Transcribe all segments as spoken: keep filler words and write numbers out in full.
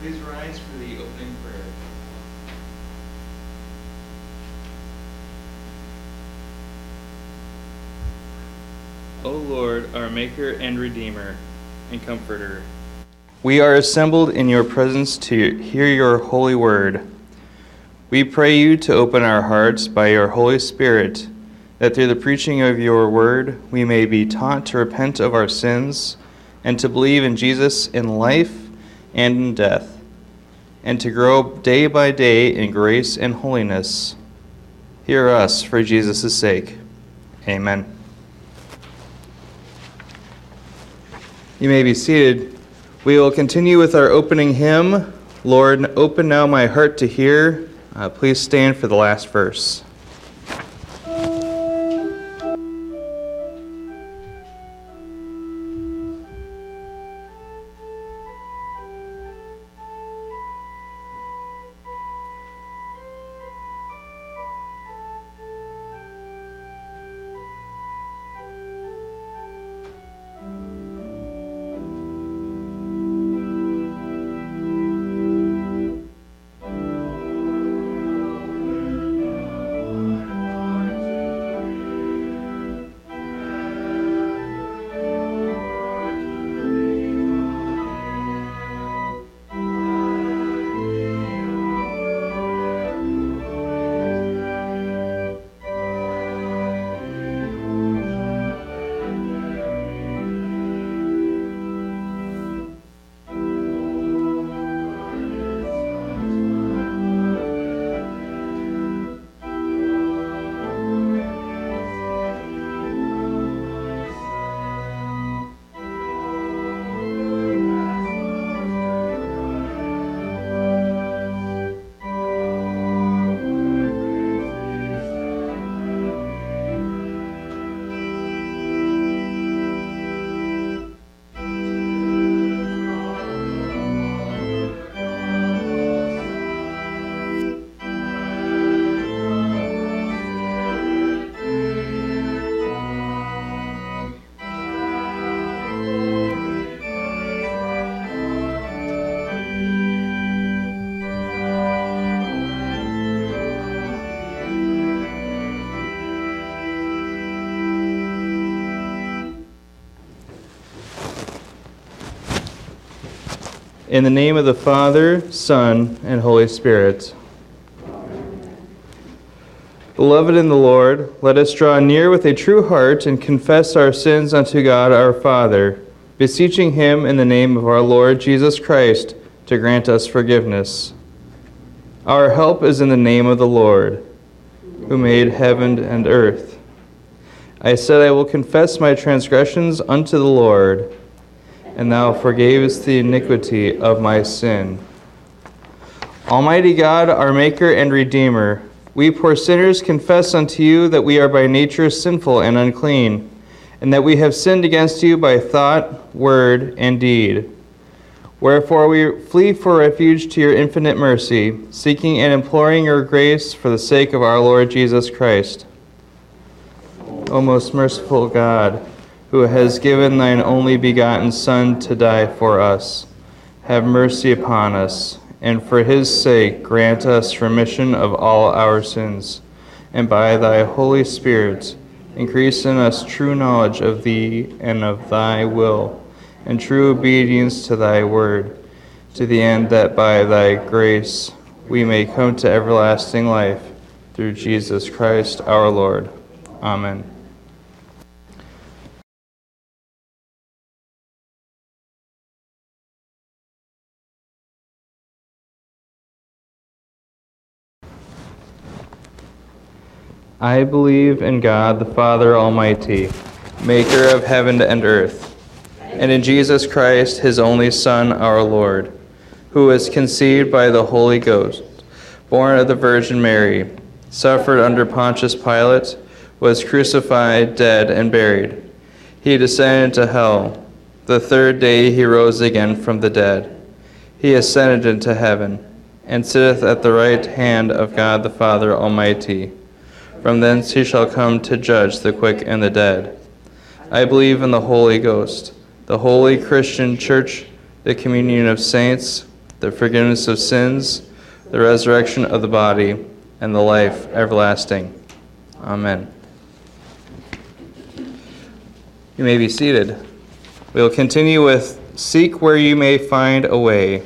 Please rise for the opening prayer. O Lord, our Maker and Redeemer and Comforter, we are assembled in your presence to hear your holy word. We pray you to open our hearts by your Holy Spirit, that through the preaching of your word we may be taught to repent of our sins and to believe in Jesus in life and in death, and to grow day by day in grace and holiness. Hear us for Jesus' sake. Amen. You may be seated. We will continue with our opening hymn, Lord, Open Now My Heart to Hear. Uh, please stand for the last verse. In the name of the Father, Son, and Holy Spirit. Beloved in the Lord, let us draw near with a true heart and confess our sins unto God our Father, beseeching him in the name of our Lord Jesus Christ to grant us forgiveness. Our help is in the name of the Lord, who made heaven and earth. I said, I will confess my transgressions unto the Lord, and thou forgavest the iniquity of my sin. Almighty God, our Maker and Redeemer, we poor sinners confess unto you that we are by nature sinful and unclean, and that we have sinned against you by thought, word, and deed. Wherefore we flee for refuge to your infinite mercy, seeking and imploring your grace for the sake of our Lord Jesus Christ. O most merciful God, who has given thine only begotten Son to die for us, have mercy upon us, and for his sake grant us remission of all our sins, and by thy Holy Spirit increase in us true knowledge of thee and of thy will, and true obedience to thy word, to the end that by thy grace we may come to everlasting life, through Jesus Christ our Lord. Amen. I believe in God the Father Almighty, maker of heaven and earth, and in Jesus Christ, his only Son, our Lord, who was conceived by the Holy Ghost, born of the Virgin Mary, suffered under Pontius Pilate, was crucified, dead, and buried. He descended into hell. The third day he rose again from the dead. He ascended into heaven, and sitteth at the right hand of God the Father Almighty. From thence he shall come to judge the quick and the dead. I believe in the Holy Ghost, the holy Christian church, the communion of saints, the forgiveness of sins, the resurrection of the body, and the life everlasting. Amen. You may be seated. We will continue with Seek Where You May Find a Way.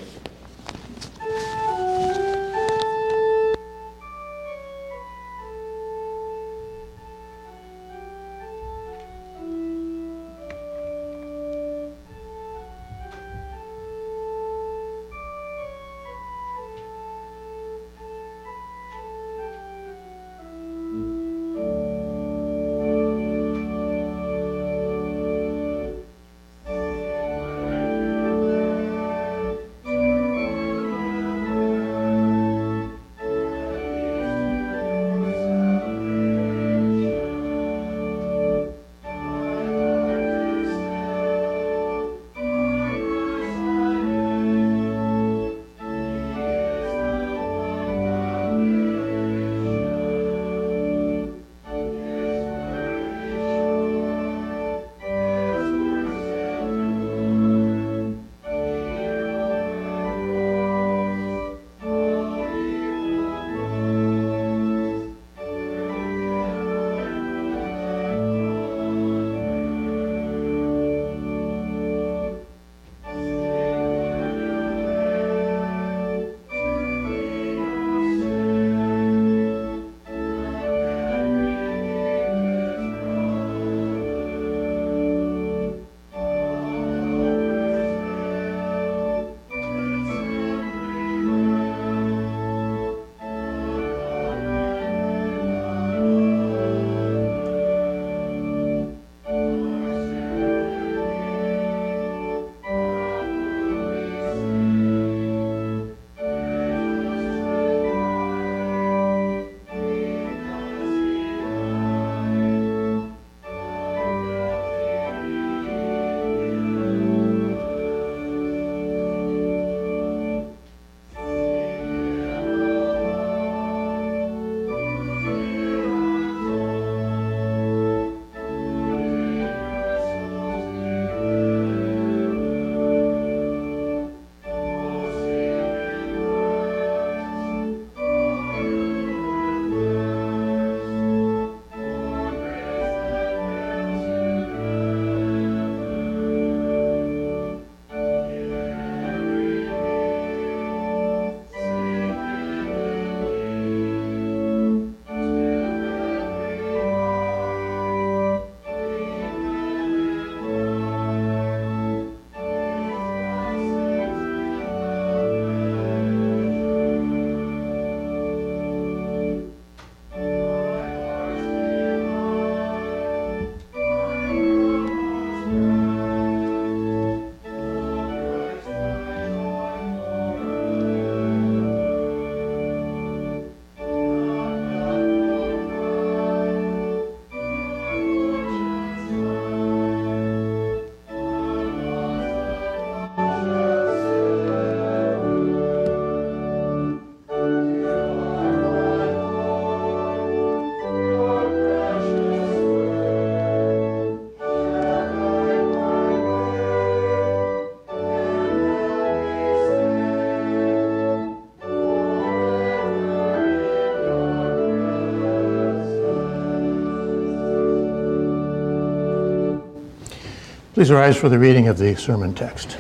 Please rise for the reading of the sermon text.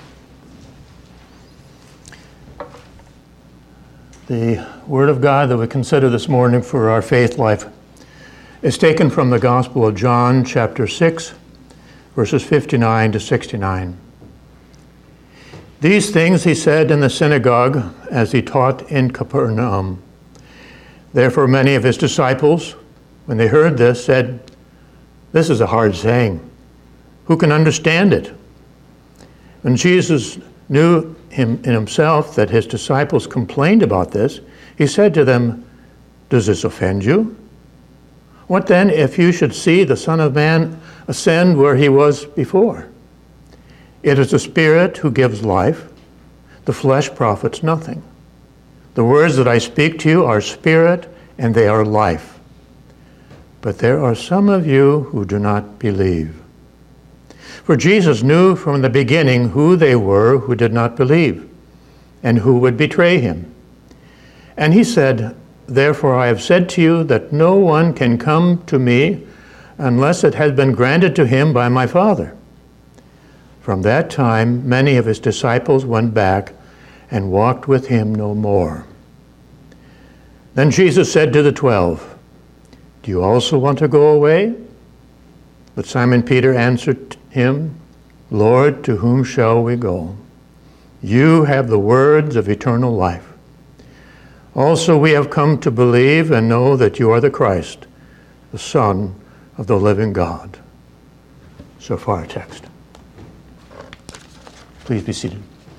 The Word of God that we consider this morning for our faith life is taken from the Gospel of John, chapter six, verses fifty-nine to sixty-nine. These things he said in the synagogue as he taught in Capernaum. Therefore many of his disciples, when they heard this, said, "This is a hard saying. Who can understand it?" When Jesus knew him in himself that his disciples complained about this, he said to them, "Does this offend you? What then if you should see the Son of Man ascend where he was before? It is the Spirit who gives life. The flesh profits nothing. The words that I speak to you are spirit and they are life. But there are some of you who do not believe." For Jesus knew from the beginning who they were who did not believe, and who would betray him. And he said, "Therefore I have said to you that no one can come to me unless it has been granted to him by my Father." From that time, many of his disciples went back and walked with him no more. Then Jesus said to the twelve, "Do you also want to go away?" But Simon Peter answered him, "Lord, to whom shall we go? You have the words of eternal life. Also we have come to believe and know that you are the Christ, the Son of the living God." So far our text. Please be seated.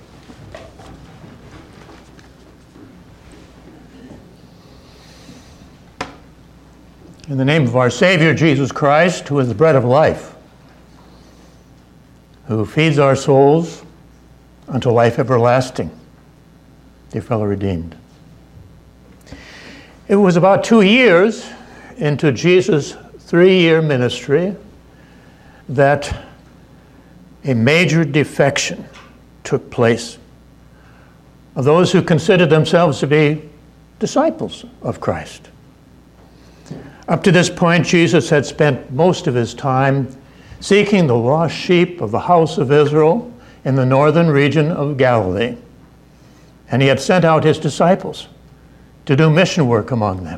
In the name of our Savior, Jesus Christ, who is the bread of life, who feeds our souls unto life everlasting, dear fellow redeemed. It was about two years into Jesus' three-year ministry that a major defection took place of those who considered themselves to be disciples of Christ. Up to this point, Jesus had spent most of his time seeking the lost sheep of the house of Israel in the northern region of Galilee. And he had sent out his disciples to do mission work among them.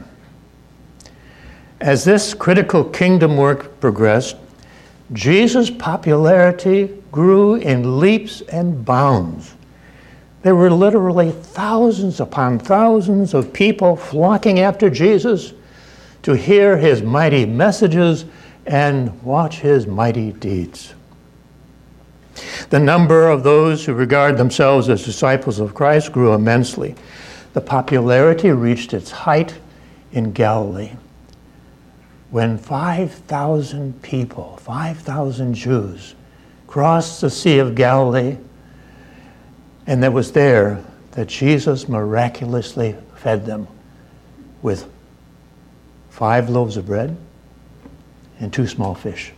As this critical kingdom work progressed, Jesus' popularity grew in leaps and bounds. There were literally thousands upon thousands of people flocking after Jesus to hear his mighty messages and watch his mighty deeds. The number of those who regard themselves as disciples of Christ grew immensely. The popularity reached its height in Galilee when five thousand people, five thousand Jews, crossed the Sea of Galilee, and it was there that Jesus miraculously fed them with five loaves of bread and two small fish.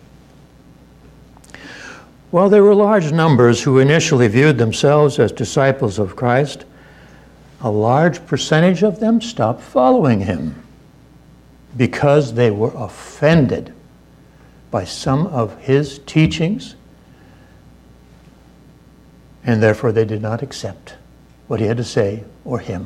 While there were large numbers who initially viewed themselves as disciples of Christ, a large percentage of them stopped following him because they were offended by some of his teachings, and therefore they did not accept what he had to say or him.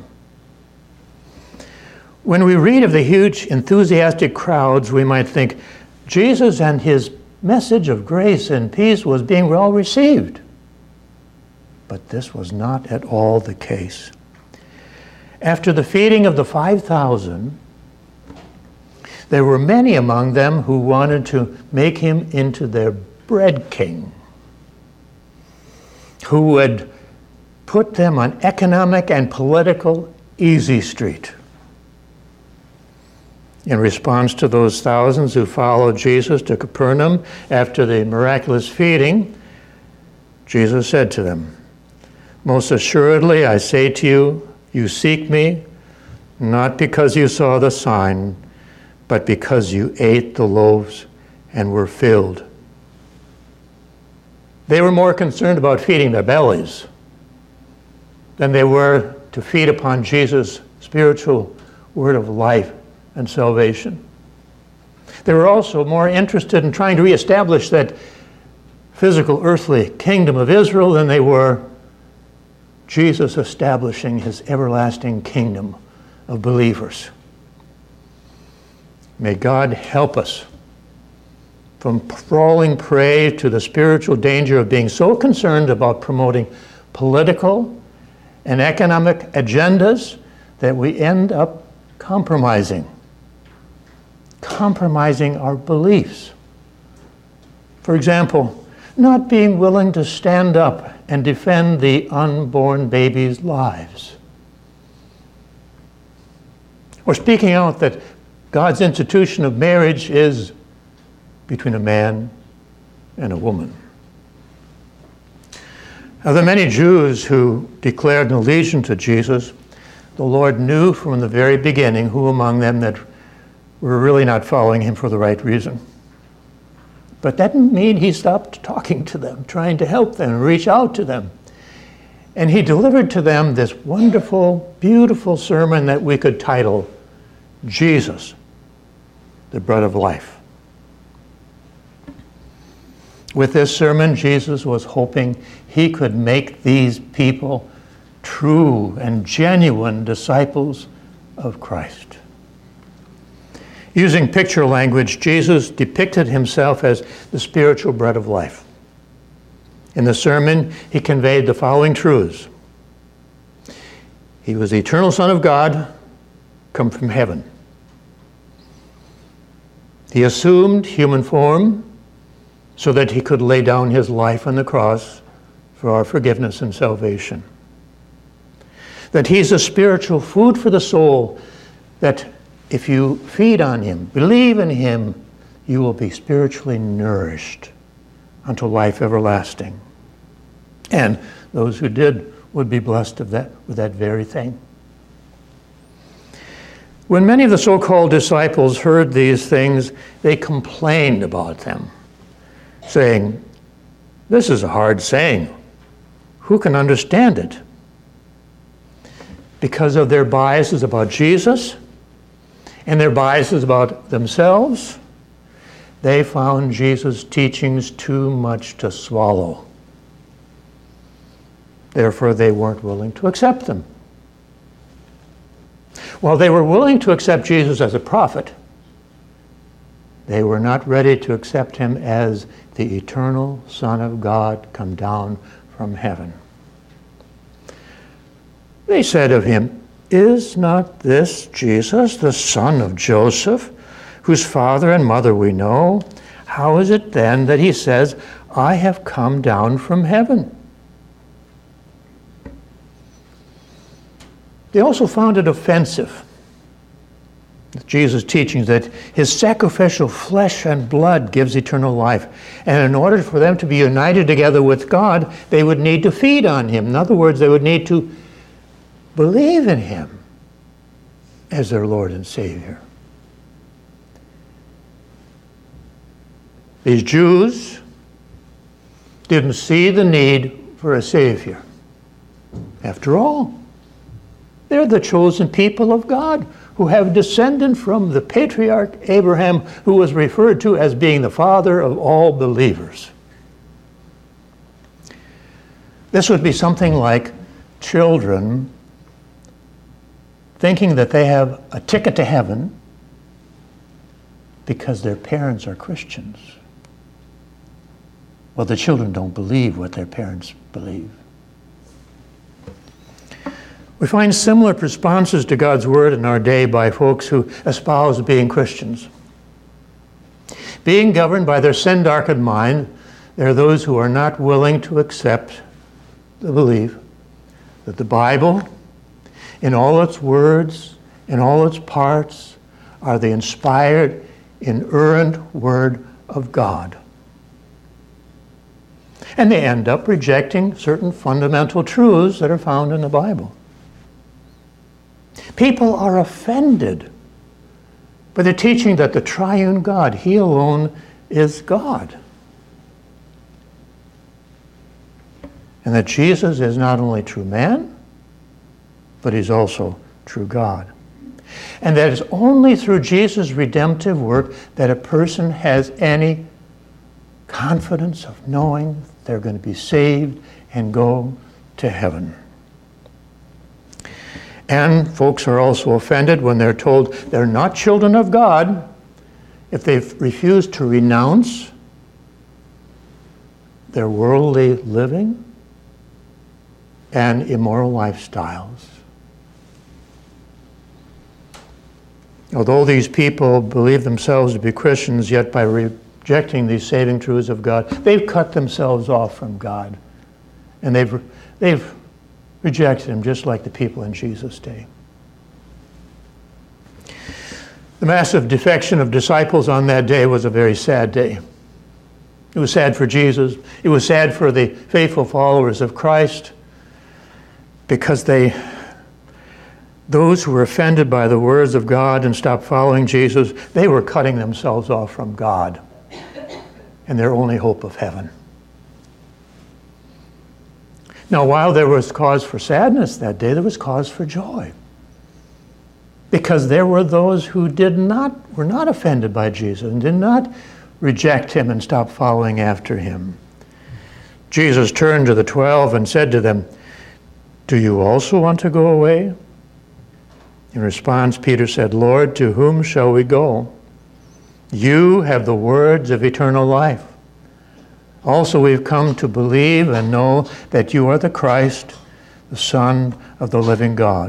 When we read of the huge enthusiastic crowds, we might think Jesus and his message of grace and peace was being well received. But this was not at all the case. After the feeding of the five thousand, there were many among them who wanted to make him into their bread king, who would put them on economic and political easy street. In response to those thousands who followed Jesus to Capernaum after the miraculous feeding, Jesus said to them, "Most assuredly, I say to you, you seek me, not because you saw the sign, but because you ate the loaves and were filled." They were more concerned about feeding their bellies than they were to feed upon Jesus' spiritual word of life and salvation. They were also more interested in trying to reestablish that physical earthly kingdom of Israel than they were Jesus establishing his everlasting kingdom of believers. May God help us from falling prey to the spiritual danger of being so concerned about promoting political and economic agendas that we end up compromising, compromising our beliefs. For example, not being willing to stand up and defend the unborn babies' lives. Or speaking out that God's institution of marriage is between a man and a woman. Of the many Jews who declared an allegiance to Jesus, the Lord knew from the very beginning who among them that were really not following him for the right reason. But that didn't mean he stopped talking to them, trying to help them, reach out to them. And he delivered to them this wonderful, beautiful sermon that we could title, Jesus, the Bread of Life. With this sermon, Jesus was hoping he could make these people true and genuine disciples of Christ. Using picture language, Jesus depicted himself as the spiritual bread of life. In the sermon, he conveyed the following truths. He was the eternal Son of God, come from heaven. He assumed human form so that he could lay down his life on the cross for our forgiveness and salvation. That he's a spiritual food for the soul, that if you feed on him, believe in him, you will be spiritually nourished unto life everlasting. And those who did would be blessed of that, with that very thing. When many of the so-called disciples heard these things, they complained about them, saying, "This is a hard saying. Who can understand it?" Because of their biases about Jesus and their biases about themselves, they found Jesus' teachings too much to swallow. Therefore, they weren't willing to accept them. While they were willing to accept Jesus as a prophet, they were not ready to accept him as the eternal Son of God come down from heaven. They said of him, "Is not this Jesus, the son of Joseph, whose father and mother we know? How is it then that he says, 'I have come down from heaven'?" They also found it offensive, Jesus' teachings, that his sacrificial flesh and blood gives eternal life. And in order for them to be united together with God, they would need to feed on him. In other words, they would need to believe in him as their Lord and Savior. These Jews didn't see the need for a Savior. After all, they're the chosen people of God who have descended from the patriarch Abraham, who was referred to as being the father of all believers. This would be something like children thinking that they have a ticket to heaven because their parents are Christians. Well, the children don't believe what their parents believe. We find similar responses to God's word in our day by folks who espouse being Christians. Being governed by their sin-darkened mind, there are those who are not willing to accept the belief that the Bible, in all its words, in all its parts, are the inspired, inerrant word of God. And they end up rejecting certain fundamental truths that are found in the Bible. People are offended by the teaching that the triune God, he alone, is God. And that Jesus is not only true man, but he's also true God. And that it's only through Jesus' redemptive work that a person has any confidence of knowing they're going to be saved and go to heaven. And folks are also offended when they're told they're not children of God if they've refused to renounce their worldly living and immoral lifestyles. Although these people believe themselves to be Christians, yet by rejecting these saving truths of God, they've cut themselves off from God. And they've, they've rejected him just like the people in Jesus' day. The massive defection of disciples on that day was a very sad day. It was sad for Jesus. It was sad for the faithful followers of Christ, because they, those who were offended by the words of God and stopped following Jesus, they were cutting themselves off from God and their only hope of heaven. Now, while there was cause for sadness that day, there was cause for joy. Because there were those who did not, were not offended by Jesus and did not reject him and stop following after him. Jesus turned to the twelve and said to them, "Do you also want to go away?" In response, Peter said, "Lord, to whom shall we go? You have the words of eternal life. Also, we've come to believe and know that you are the Christ, the Son of the living God."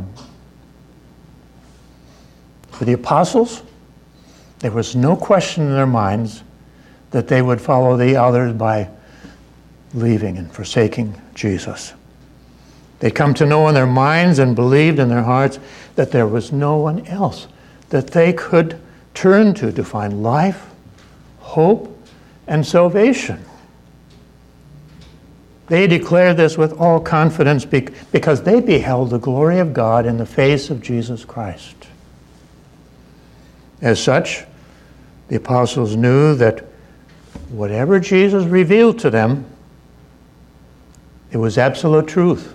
For the apostles, there was no question in their minds that they would follow the others by leaving and forsaking Jesus. They'd come to know in their minds and believed in their hearts that there was no one else that they could turn to to find life, hope, and salvation. They declared this with all confidence because they beheld the glory of God in the face of Jesus Christ. As such, the apostles knew that whatever Jesus revealed to them, it was absolute truth.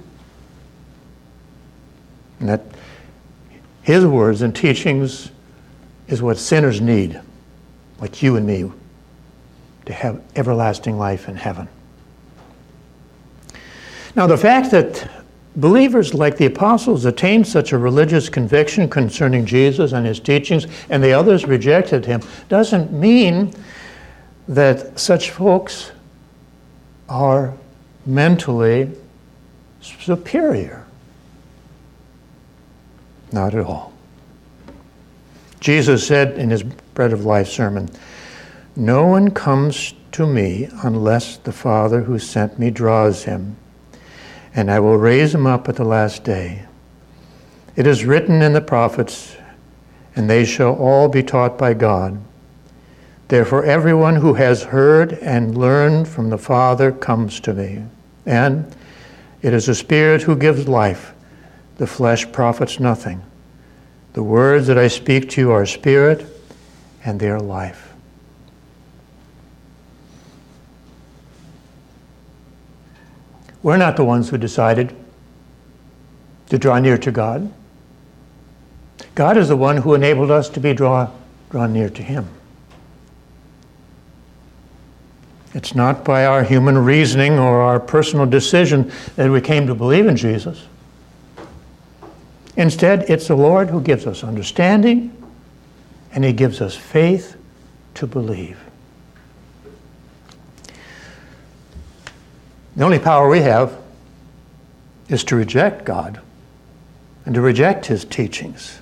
And that his words and teachings is what sinners need, like you and me, to have everlasting life in heaven. Now, the fact that believers like the apostles attained such a religious conviction concerning Jesus and his teachings, and the others rejected him, doesn't mean that such folks are mentally superior. Not at all. Jesus said in his Bread of Life sermon, "No one comes to me unless the Father who sent me draws him, and I will raise him up at the last day. It is written in the prophets, and they shall all be taught by God. Therefore everyone who has heard and learned from the Father comes to me. And it is the Spirit who gives life. The flesh profits nothing. The words that I speak to you are spirit, and they are life." We're not the ones who decided to draw near to God. God is the one who enabled us to be draw, drawn near to him. It's not by our human reasoning or our personal decision that we came to believe in Jesus. Instead, it's the Lord who gives us understanding, and he gives us faith to believe. The only power we have is to reject God and to reject his teachings.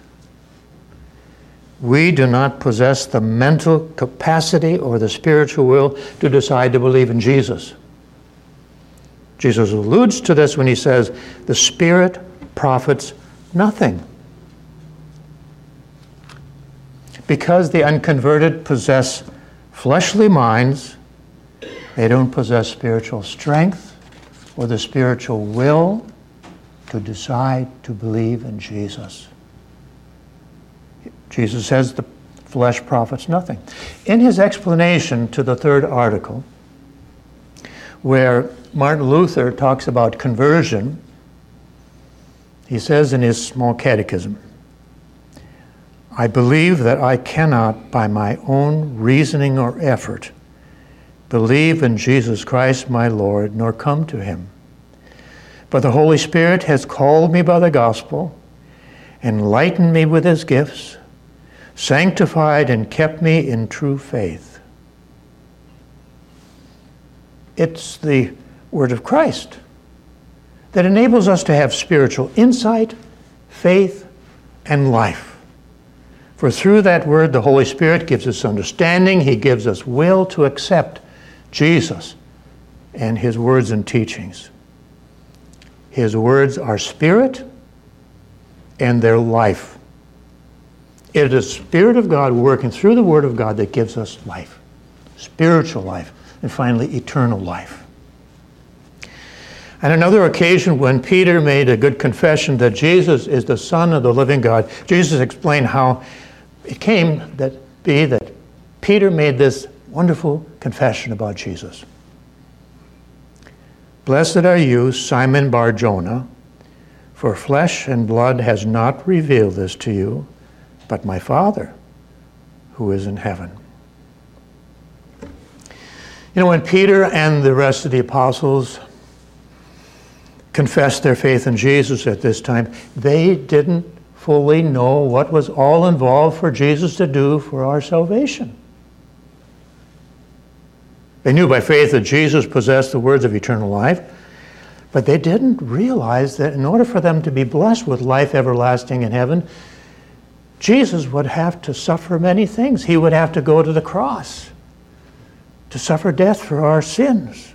We do not possess the mental capacity or the spiritual will to decide to believe in Jesus. Jesus alludes to this when he says, "The Spirit profits nothing." Because the unconverted possess fleshly minds, they don't possess spiritual strength or the spiritual will to decide to believe in Jesus. Jesus says the flesh profits nothing. In his explanation to the third article, where Martin Luther talks about conversion, he says in his small catechism, "I believe that I cannot, by my own reasoning or effort, believe in Jesus Christ my Lord, nor come to him. But the Holy Spirit has called me by the gospel, enlightened me with his gifts, sanctified and kept me in true faith." It's the word of Christ that enables us to have spiritual insight, faith, and life. For through that word, the Holy Spirit gives us understanding. He gives us will to accept Jesus and his words and teachings. His words are spirit and they're life. It is the Spirit of God working through the Word of God that gives us life, spiritual life, and finally eternal life. On another occasion, when Peter made a good confession that Jesus is the Son of the living God, Jesus explained how it came that be that Peter made this wonderful confession about Jesus. Blessed are you, Simon Bar-Jonah, for flesh and blood has not revealed this to you, but my Father who is in heaven. You know, when Peter and the rest of the apostles confessed their faith in Jesus at this time, they didn't fully know what was all involved for Jesus to do for our salvation. They knew by faith that Jesus possessed the words of eternal life, but they didn't realize that in order for them to be blessed with life everlasting in heaven, Jesus would have to suffer many things. He would have to go to the cross to suffer death for our sins.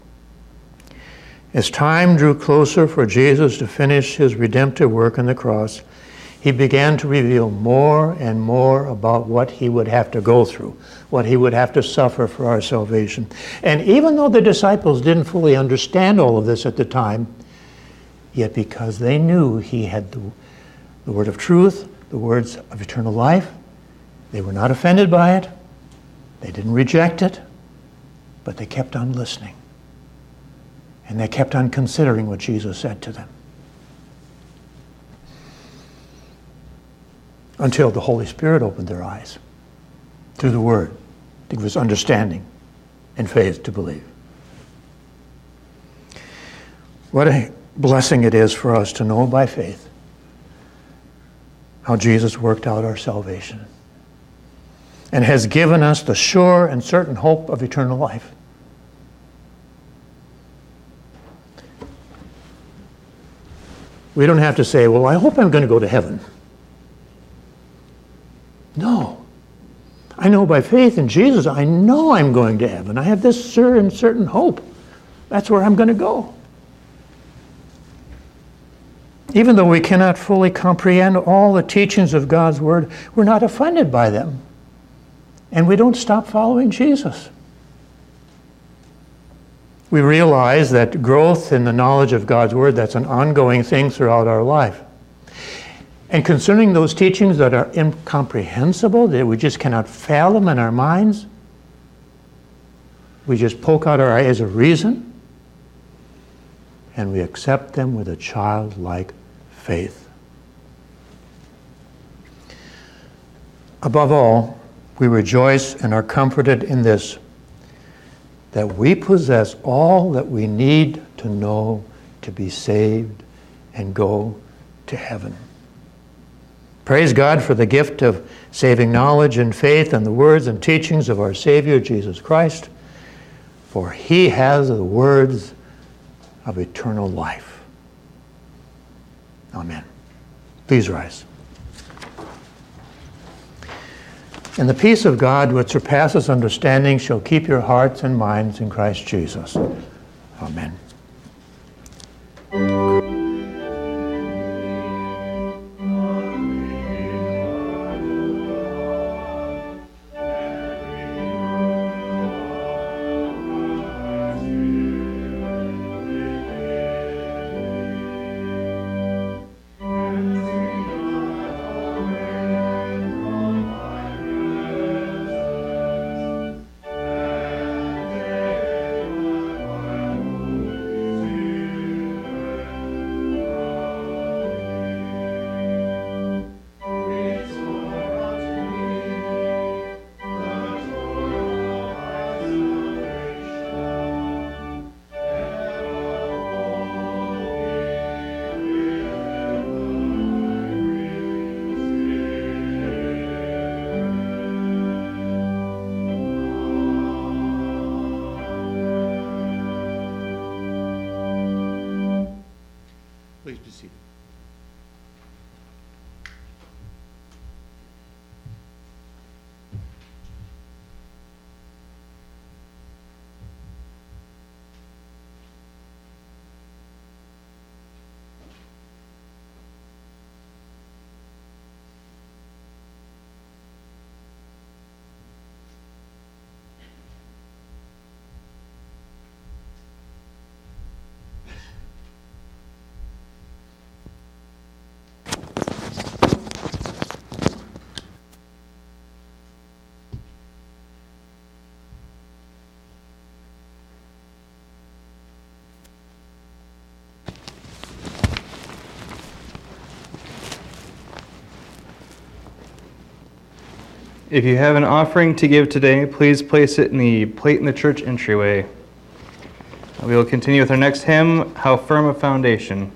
As time drew closer for Jesus to finish his redemptive work on the cross, he began to reveal more and more about what he would have to go through, what he would have to suffer for our salvation. And even though the disciples didn't fully understand all of this at the time, yet because they knew he had the, the word of truth, the words of eternal life, they were not offended by it, they didn't reject it, but they kept on listening. And they kept on considering what Jesus said to them. Until the Holy Spirit opened their eyes through the Word to give us understanding and faith to believe. What a blessing it is for us to know by faith how Jesus worked out our salvation and has given us the sure and certain hope of eternal life. We don't have to say, well, I hope I'm going to go to heaven. No. I know by faith in Jesus, I know I'm going to heaven. I have this sure and certain hope. That's where I'm going to go. Even though we cannot fully comprehend all the teachings of God's Word, we're not offended by them. And we don't stop following Jesus. We realize that growth in the knowledge of God's Word, that's an ongoing thing throughout our life. And concerning those teachings that are incomprehensible, that we just cannot fathom in our minds, we just poke out our eyes of reason, and we accept them with a childlike faith. Above all, we rejoice and are comforted in this, that we possess all that we need to know to be saved and go to heaven. Praise God for the gift of saving knowledge and faith in the words and teachings of our Savior, Jesus Christ, for He has the words of eternal life. Amen. Please rise. And the peace of God, which surpasses understanding, shall keep your hearts and minds in Christ Jesus. Amen. Please be seated. If you have an offering to give today, please place it in the plate in the church entryway. We will continue with our next hymn, How Firm a Foundation.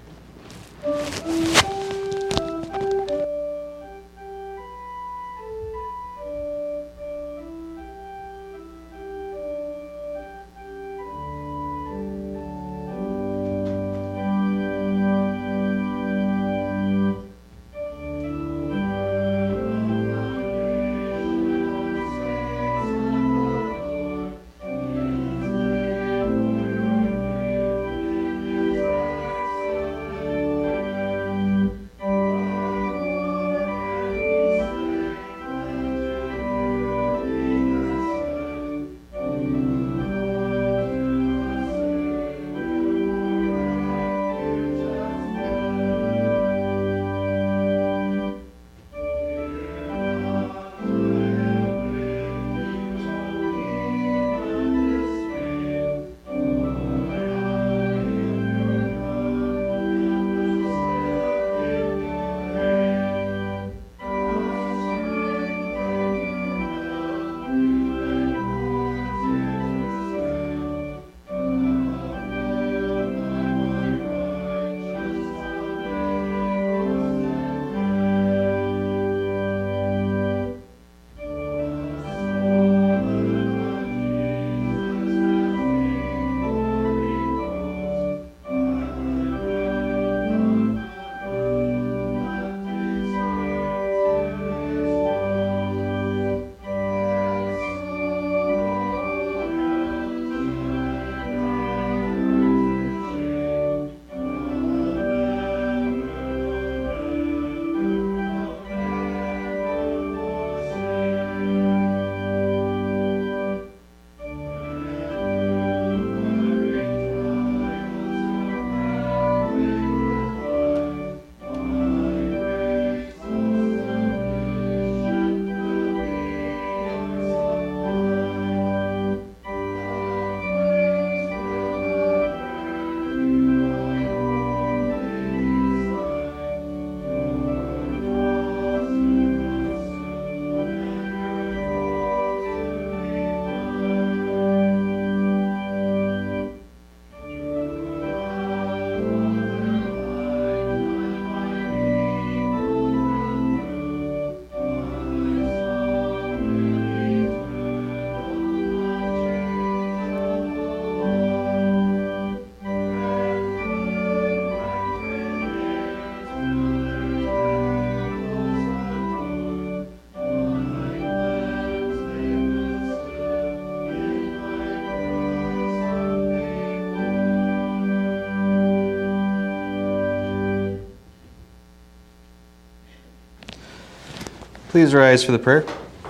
Please rise for the prayer.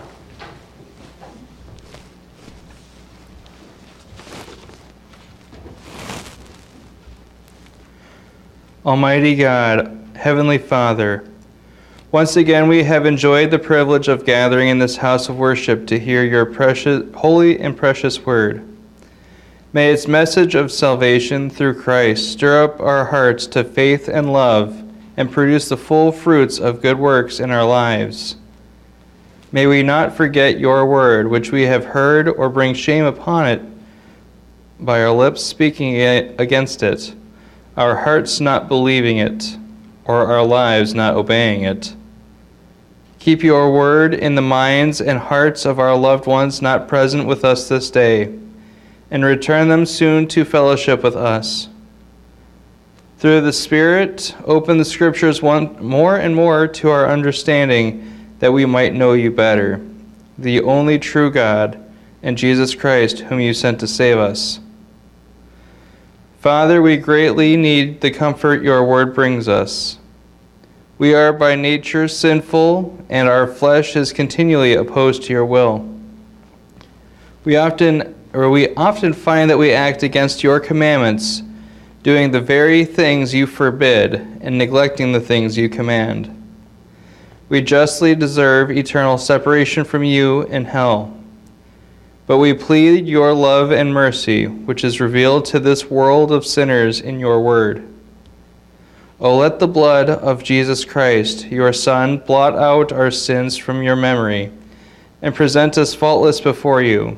Almighty God, Heavenly Father, once again we have enjoyed the privilege of gathering in this house of worship to hear your precious, holy and precious word. May its message of salvation through Christ stir up our hearts to faith and love and produce the full fruits of good works in our lives. May we not forget your word, which we have heard, or bring shame upon it by our lips speaking against it, our hearts not believing it, or our lives not obeying it. Keep your word in the minds and hearts of our loved ones not present with us this day, and return them soon to fellowship with us. Through the Spirit, open the Scriptures one, more and more to our understanding, that we might know you better, the only true God, and Jesus Christ, whom you sent to save us. Father, we greatly need the comfort your word brings us. We are by nature sinful, and our flesh is continually opposed to your will. We often, or we often find that we act against your commandments, doing the very things you forbid and neglecting the things you command. We justly deserve eternal separation from you in hell. But we plead your love and mercy, which is revealed to this world of sinners in your word. O let the blood of Jesus Christ, your Son, blot out our sins from your memory, and present us faultless before you.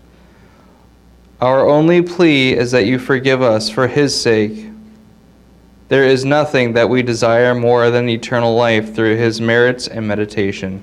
Our only plea is that you forgive us for his sake. There is nothing that we desire more than eternal life through his merits and meditation.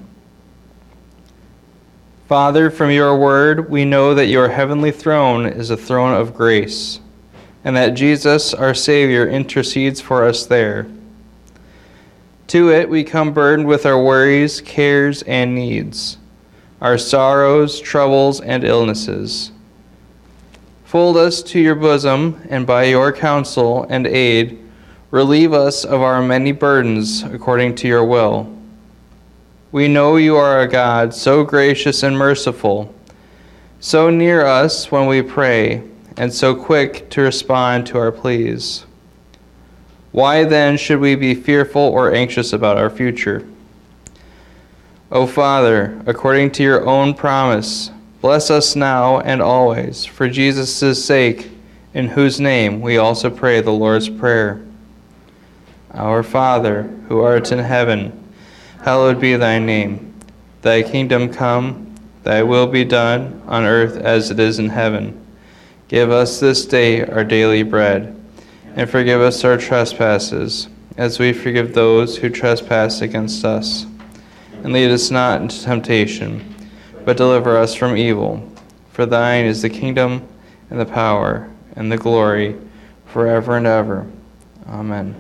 Father, from your word, we know that your heavenly throne is a throne of grace, and that Jesus, our Savior, intercedes for us there. To it we come burdened with our worries, cares, and needs, our sorrows, troubles, and illnesses. Fold us to your bosom, and by your counsel and aid, relieve us of our many burdens according to your will. We know you are a God so gracious and merciful, so near us when we pray, and so quick to respond to our pleas. Why then should we be fearful or anxious about our future? O Father, according to your own promise, bless us now and always, for Jesus' sake, in whose name we also pray the Lord's Prayer. Our Father, who art in heaven, hallowed be thy name. Thy kingdom come, thy will be done, on earth as it is in heaven. Give us this day our daily bread, and forgive us our trespasses, as we forgive those who trespass against us. And lead us not into temptation, but deliver us from evil. For thine is the kingdom, and the power, and the glory, forever and ever. Amen.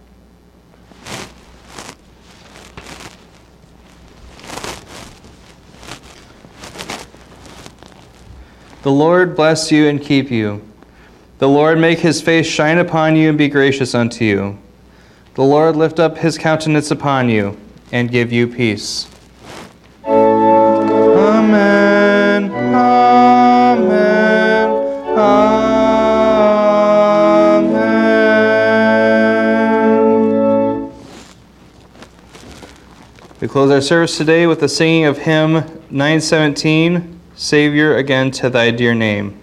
The Lord bless you and keep you. The Lord make his face shine upon you and be gracious unto you. The Lord lift up his countenance upon you and give you peace. Amen. Amen. Amen. We close our service today with the singing of hymn nine seventeen, Savior, again to thy dear name.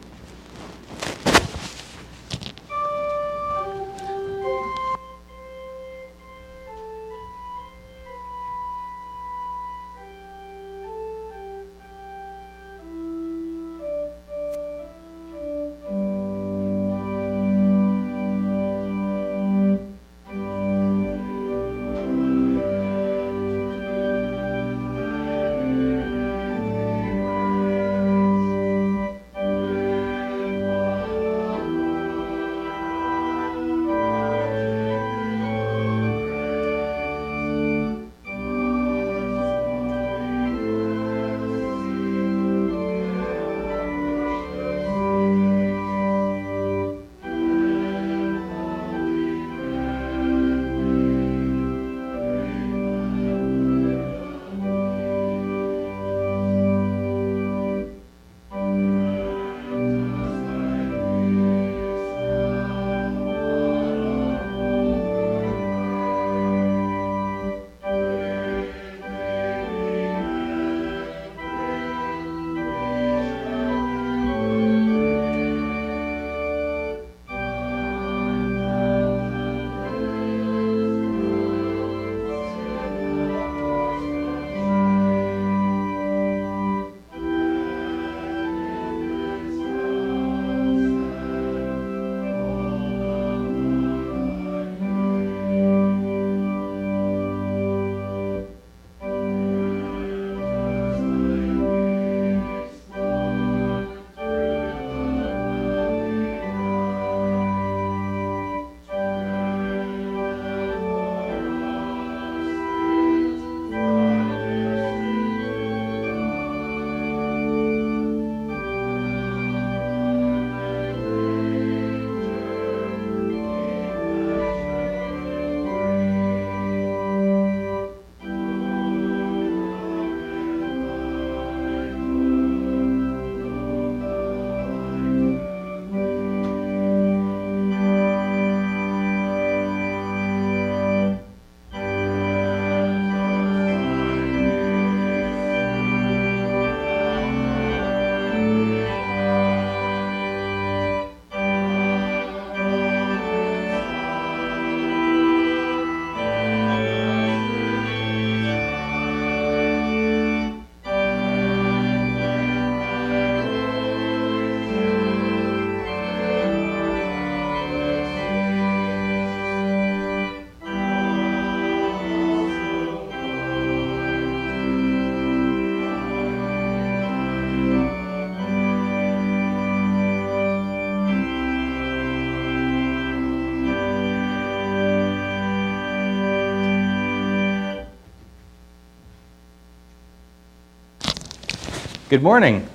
Good morning.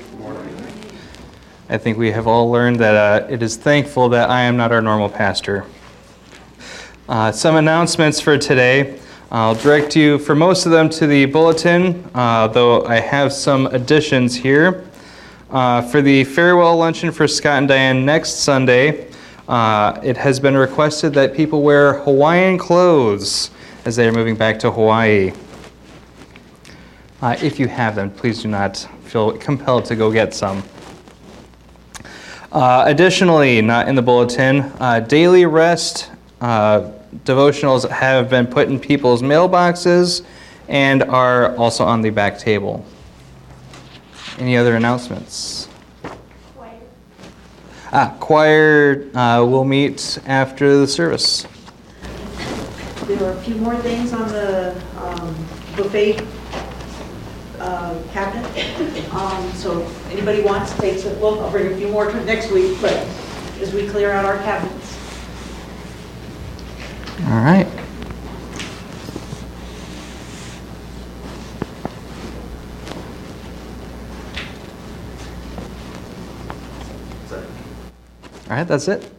I think we have all learned that uh, it is thankful that I am not our normal pastor. Uh, some announcements for today. I'll direct you for most of them to the bulletin, uh, though I have some additions here. Uh, for the farewell luncheon for Scott and Diane next Sunday, uh, it has been requested that people wear Hawaiian clothes as they are moving back to Hawaii. Uh, if you have them, please do not feel compelled to go get some. Uh, additionally, not in the bulletin, uh, daily rest uh, devotionals have been put in people's mailboxes and are also on the back table. Any other announcements? Choir. Ah, choir uh, will meet after the service. There are a few more things on the um, buffet uh, cabinet. Um, so if anybody wants to take some, well, I'll bring a few more to next week, but as we clear out our cabinets. All right. All right, that's it.